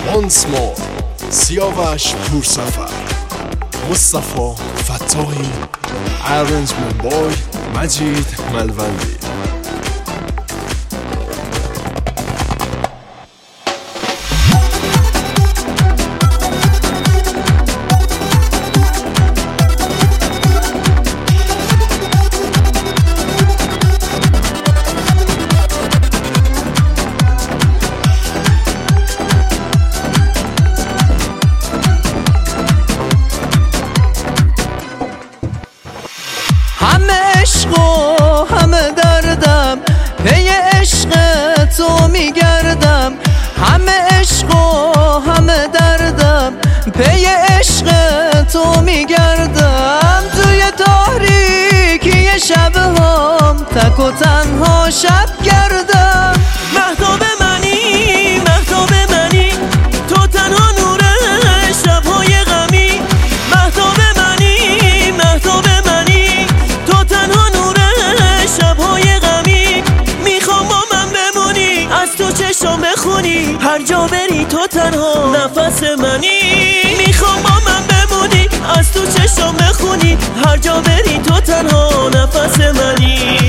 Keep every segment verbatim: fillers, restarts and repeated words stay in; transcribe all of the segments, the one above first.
once more سیاوش پورسفر، مصطفی فتاحی، arrangement boy مجید ملوندی. همه عشق و همه دردم، پی عشق تو میگردم. همه عشق و همه دردم، پی عشق تو میگردم. توی تاریکی شبهام تک و تنها شب گردم. مهتاب منی مهتاب منی، تو تنها نور شبهای غمی. مهتاب منی مهتاب منی، تو تنها نور شبهای غمی. میخوام با من بمونی، از تو چشم بخونی، هر جا بری تو تنها نفس منی. میخوام با من بمونی، از تو چشم بخونی، هر جا بری تو تنها نفس منی.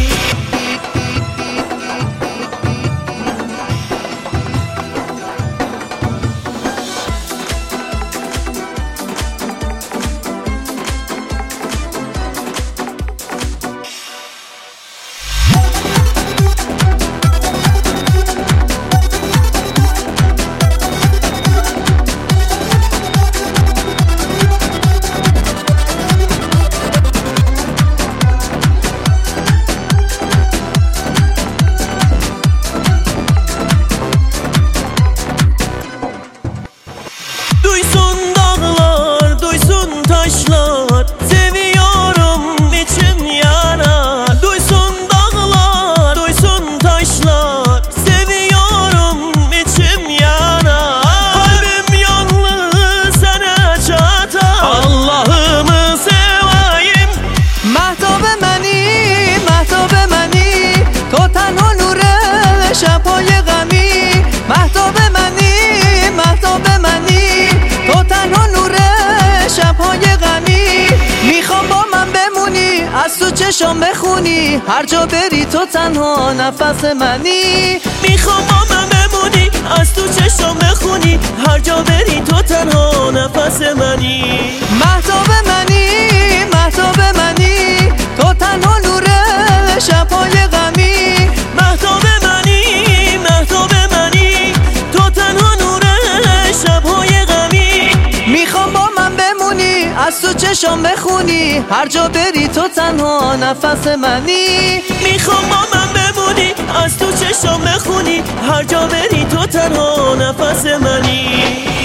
Duysun dağlar, duysun taşlar, seviyorum içim yanar. Duysun dağlar, duysun taşlar, seviyorum içim yanar. Kalbim yalnız sana çatar, Allah'ımı seveyim. مهتاب منی مهتاب منی، تو تنها نور شبهای غمی. مهتاب منی مهتاب منی، تو تنها نور شبهای غمی. میخوام با من بمونی، از تو چشم بخونی، هر جا بری تو تنها نفس منی. میخوام با من بمونی، از تو چشم بخونی، هر جا بری تو تنها نفس منی. مهتاب منی مهتاب منی، تو تنها نور شبهای غمی. مهتاب منی مهتاب منی، تو تنها نور شبهای غمی. میخوام با من بمونی، از تو چشم بخونی، هر جا بری تو تنها نفس منی. میخوام با من بمونی، از تو چشم بخونی، هر جا بری تو تنها نفس منی.